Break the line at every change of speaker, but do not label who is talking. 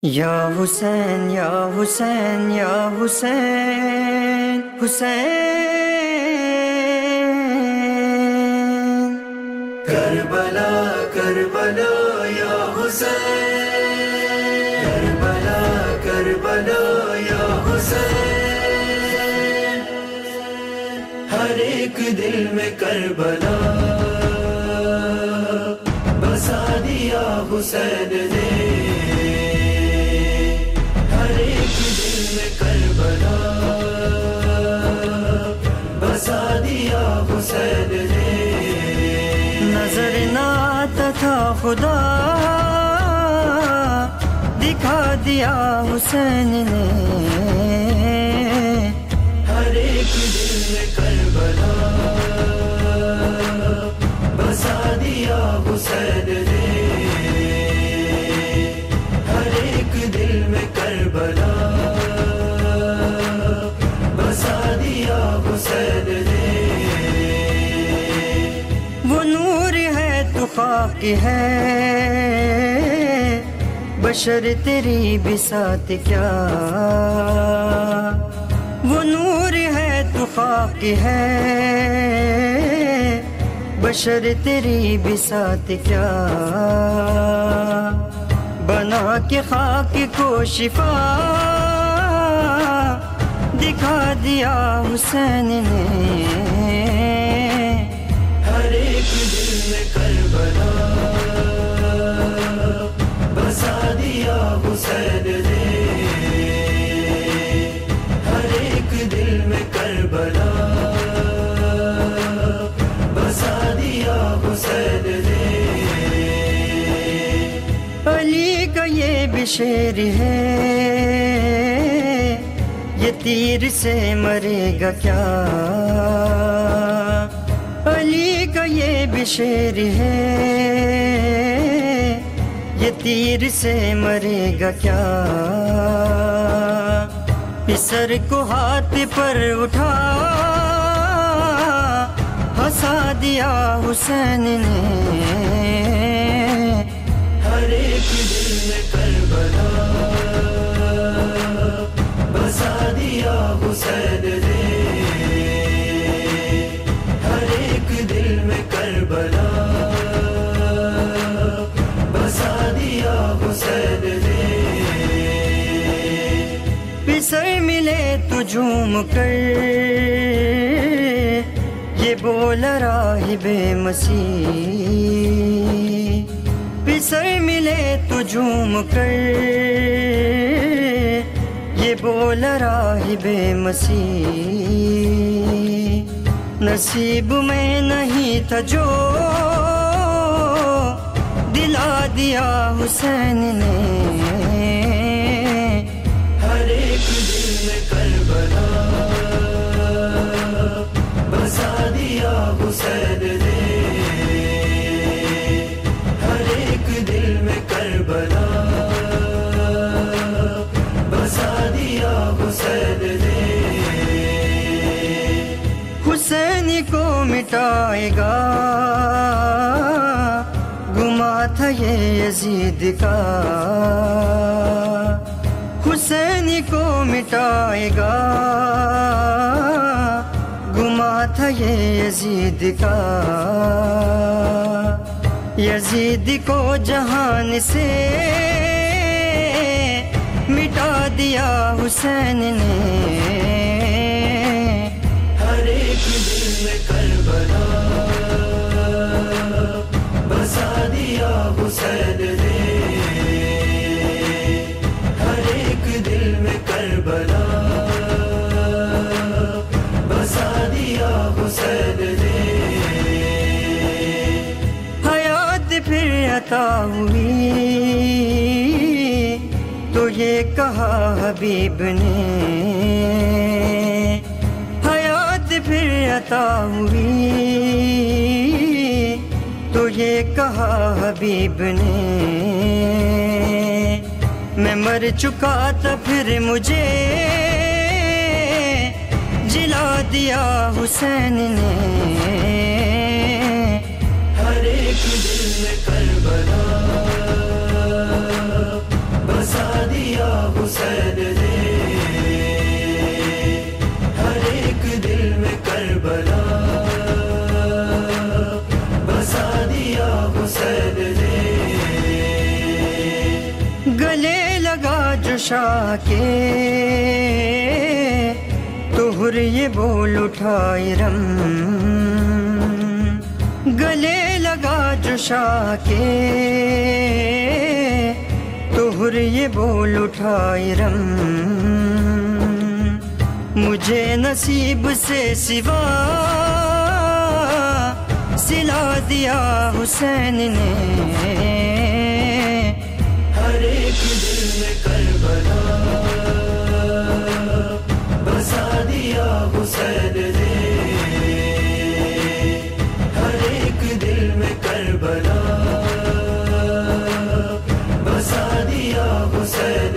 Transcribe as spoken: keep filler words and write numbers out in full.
یا حسین یا حسین یا حسین حسین
کربلا کربلا یا حسین کربلا کربلا یا حسین ہر ایک دل میں کربلا بسا دیا حسین نے ہر ایک دل میں کربلا بسا دیا حسین نے
نظر نہ آتا تھا خدا دکھا دیا حسین نے
ہر ایک دل میں کربلا بسا دیا حسین نے ہر ایک دل میں کربلا بسا دیا حسین نے
وہ نور ہے تو خاک ہے بشر تیری بساط کیا وہ نور ہے تو خاک ہے بشر تیری بساط کیا بنا کے خاک کو شفا دکھا دیا حسین نے
ہر ایک دل میں کربلا بسا دیا حسین نے ہر ایک دل میں کربلا بسا دیا حسین نے
علی کا یہ بھی شعر ہے یہ تیر سے مرے گا کیا علی کا یہ بھی شعر ہے یہ تیر سے مرے گا کیا پسر کو ہاتھ پر اٹھا ہنسا دیا حسین نے
ہر ایک دل میں کربلا بسا دیا حسین نے ہر ایک دل میں کربلا بسا دیا حسین نے
پسر ملے تو جھوم کر یہ بول راہب مسیح پسر ملے تو جھوم کر یہ بول راہب مسیح نصیب میں نہیں تھا جو دلا دیا حسین نے
ہر ایک دل میں کربلا بسا دیا حسین نے ہر ایک دل میں کربلا بسا دیا حسین نے
حسین کو مٹائے گا گما تھا یہ یزید کا حسین کو مٹائے گا گما تھا یہ یزید کا یزید کو جہان سے مٹا دیا حسین نے
ہر ایک دل میں کربلا بسا دیا حسین نے ہر ایک دل میں کربلا بسا دیا حسین نے
حیات پھر عطا ہوئی تو یہ کہا حبیب نے حیات پھر عطا ہوئی تو یہ کہا حبیب نے میں مر چکا تھا پھر مجھے جلا دیا حسین نے
ہر ایک دل میں کربلا بسا دیا
شاہ کے طہر یہ بول اٹھائے رم، گلے لگا جو شاہ کے طہر یہ بول اٹھائے رم، مجھے نصیب سے سوا سلا دیا حسین نے،
ہر ایک دل میں کربلا بسا دیا حسین نے، ہر ایک دل میں کربلا بسا دیا حسین